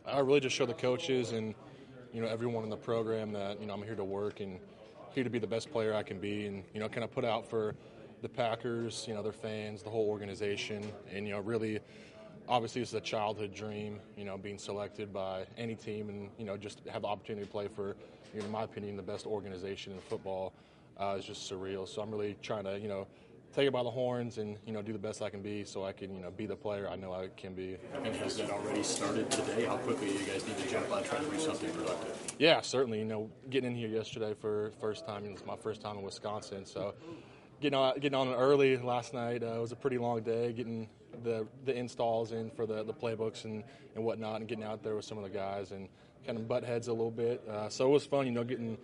I really just show the coaches and, everyone in the program that, I'm here to work and here to be the best player I can be and, kind of put out for the Packers, their fans, the whole organization. And, really, obviously it's a childhood dream, being selected by any team and, just have the opportunity to play for, in my opinion, the best organization in football is just surreal. So I'm really trying to, take it by the horns and, do the best I can be so I can, be the player I know I can be. And has that already started today? How quickly do you guys need to jump on trying to do something productive? Yeah, certainly. Getting in here yesterday for first time, it's my first time in Wisconsin. So getting on early last night, it was a pretty long day, getting the installs in for the playbooks and whatnot and getting out there with some of the guys and kind of butt heads a little bit. So it was fun,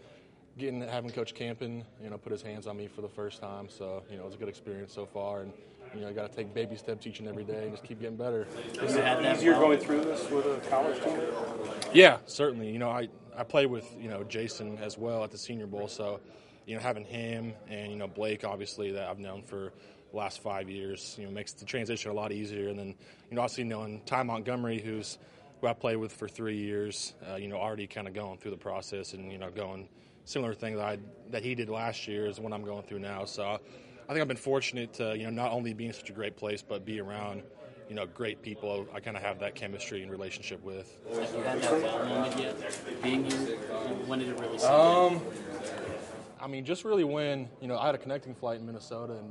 having Coach Campen, put his hands on me for the first time. So, it was a good experience so far. And, you got to take baby steps each and every day and just keep getting better. Is it easier going through this with a college team? Yeah, certainly. I played with, Jason as well at the Senior Bowl. So, having him and, Blake, obviously, that I've known for the last 5 years, makes the transition a lot easier. And then, obviously knowing Ty Montgomery, who I played with for 3 years, already kind of going through the process and, going similar thing that he did last year is what I'm going through now. So I think I've been fortunate to, not only be in such a great place, but be around, great people I kind of have that chemistry and relationship with. Have you had that wow moment yet? Being here, when did it really start? Just really when, I had a connecting flight in Minnesota and,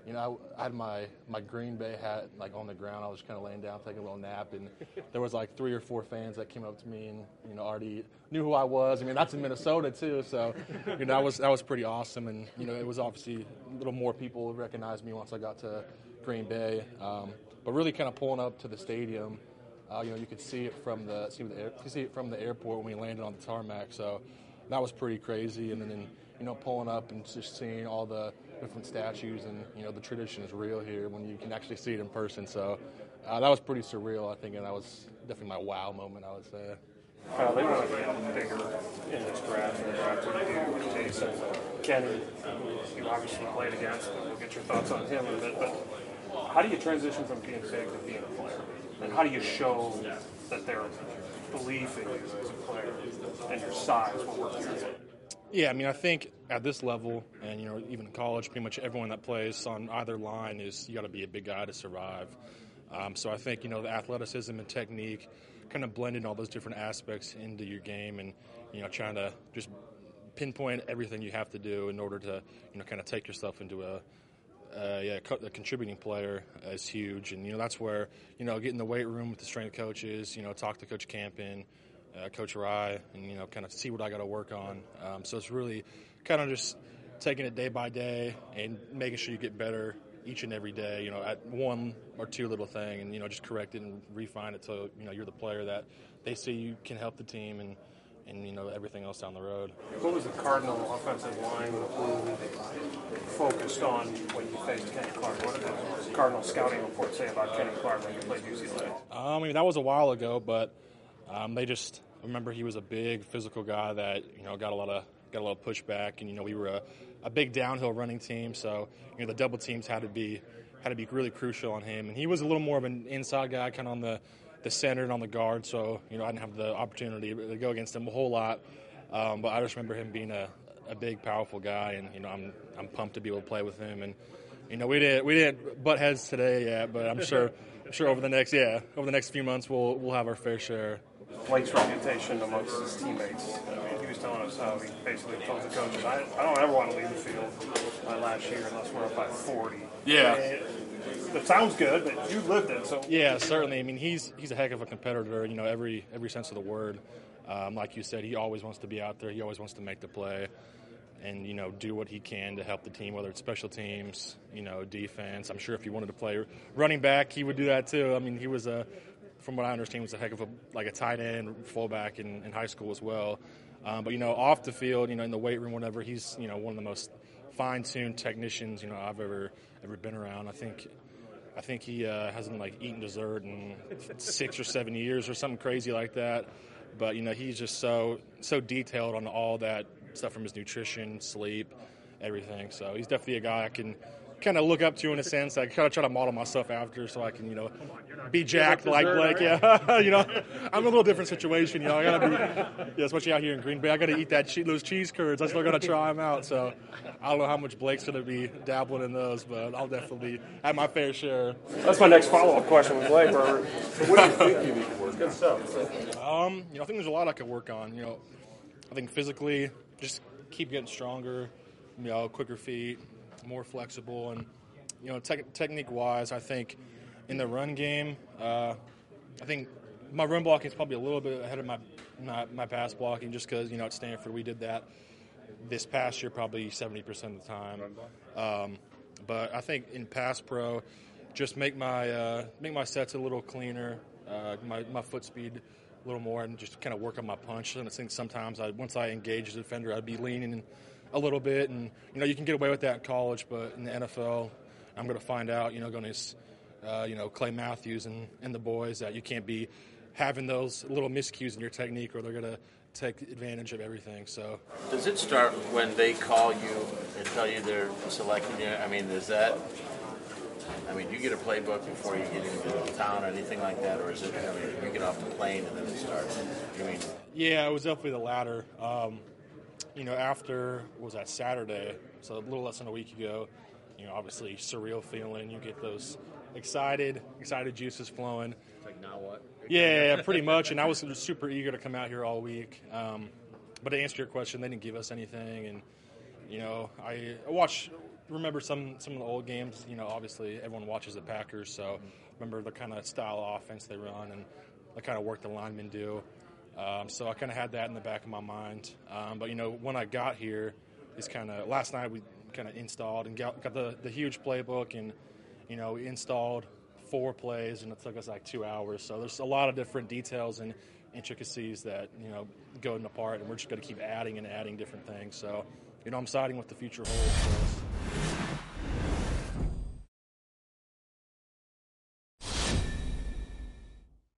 I had my Green Bay hat on the ground. I was kind of laying down, taking a little nap, and there was 3 or 4 fans that came up to me and already knew who I was. That's in Minnesota too, so that was pretty awesome. And it was obviously a little more people recognized me once I got to Green Bay. But really kind of pulling up to the stadium, you could see it from the airport when we landed on the tarmac. So that was pretty crazy. And then pulling up and just seeing all the different statues and, the tradition is real here when you can actually see it in person. So that was pretty surreal, I think, and that was definitely my wow moment, I would say. They want to get bigger in this draft and the draft with you, Jason, Kenny, you obviously played against, and we'll get your thoughts on him in a bit, but how do you transition from being big to being a player? And how do you show that their belief in you as a player and your size will work for you? Yeah, I think at this level, and even in college, pretty much everyone that plays on either line is you got to be a big guy to survive. So I think the athleticism and technique, kind of blending all those different aspects into your game, and trying to just pinpoint everything you have to do in order to kind of take yourself into a contributing player is huge. And that's where get in the weight room with the strength coaches, talk to Coach Campen, Coach Rye, and kind of see what I got to work on. So it's really kind of just taking it day by day and making sure you get better each and every day. At one or two little thing, and just correct it and refine it till you're the player that they see you can help the team and everything else down the road. What was the Cardinal offensive line focused on when you faced Kenny Clark? What did the Cardinal scouting report say about Kenny Clark when you played UCLA? That was a while ago, but I remember he was a big physical guy that got a lot of pushback, and we were a big downhill running team, so the double teams had to be really crucial on him, and he was a little more of an inside guy, kind of on the center and on the guard, so I didn't have the opportunity to go against him a whole lot, but I just remember him being a big, powerful guy, and I'm pumped to be able to play with him, and we didn't butt heads today yet, but I'm sure over the next few months we'll have our fair share. Blake's reputation amongst his teammates. He was telling us how he basically told the coaches, I don't ever want to leave the field last year unless we're up by 40. Yeah. It sounds good, but you lived it. So yeah, certainly. He's a heck of a competitor, every sense of the word. Like you said, he always wants to be out there. He always wants to make the play and, do what he can to help the team, whether it's special teams, defense. I'm sure if he wanted to play running back, he would do that too. he was from what I understand, was a heck of a tight end, fullback in high school as well. But off the field, in the weight room, whatever, he's one of the most fine-tuned technicians I've ever been around. I think he hasn't eaten dessert in 6 or 7 years or something crazy like that. But he's just so detailed on all that stuff from his nutrition, sleep, everything. So he's definitely a guy I can kind of look up to in a sense. I kind of try to model myself after so I can, you know, be jacked like Blake. Yeah, you know, I'm in a little different situation. You know, I gotta be, yeah, especially out here in Green Bay. I gotta eat those cheese curds. I still gotta try them out. So I don't know how much Blake's gonna be dabbling in those, but I'll definitely have my fair share. That's my next follow-up question with Blake. Robert. What do you think you need to work on? Good stuff. You know, I think there's a lot I could work on. You know, I think physically, just keep getting stronger. You know, quicker feet, more flexible, and you know, technique-wise, I think in the run game, I think my run blocking is probably a little bit ahead of my pass blocking, just because you know at Stanford we did that this past year probably 70% of the time. But I think in pass pro, just make my sets a little cleaner, my foot speed a little more, and just kind of work on my punch. And I think sometimes once I engage the defender, I'd be leaning a little bit, and you know you can get away with that in college, but in the NFL, I'm going to find out, you know, going to you know, Clay Matthews and the boys, that you can't be having those little miscues in your technique, or they're going to take advantage of everything. So, does it start when they call you and tell you they're selecting you? I mean, do you get a playbook before you get into town or anything like that, or is it? I mean, you get off the plane and then it starts. I mean, yeah, it was definitely the latter. You know, after was that Saturday, so a little less than a week ago. You know, obviously surreal feeling. You get those excited juices flowing. it's like, now what? Yeah, pretty much. And I was super eager to come out here all week. But to answer your question, they didn't give us anything. And you know, I remember some of the old games. You know, obviously everyone watches the Packers, so remember the kind of style of offense they run and the kind of work the linemen do. So I kind of had that in the back of my mind. But, you know, when I got here, last night we kind of installed and got the huge playbook, and, you know, we installed 4 plays, and it took us like 2 hours. So there's a lot of different details and intricacies that, you know, go into part, and we're just going to keep adding and adding different things. So, you know, I'm siding with the future holds for us.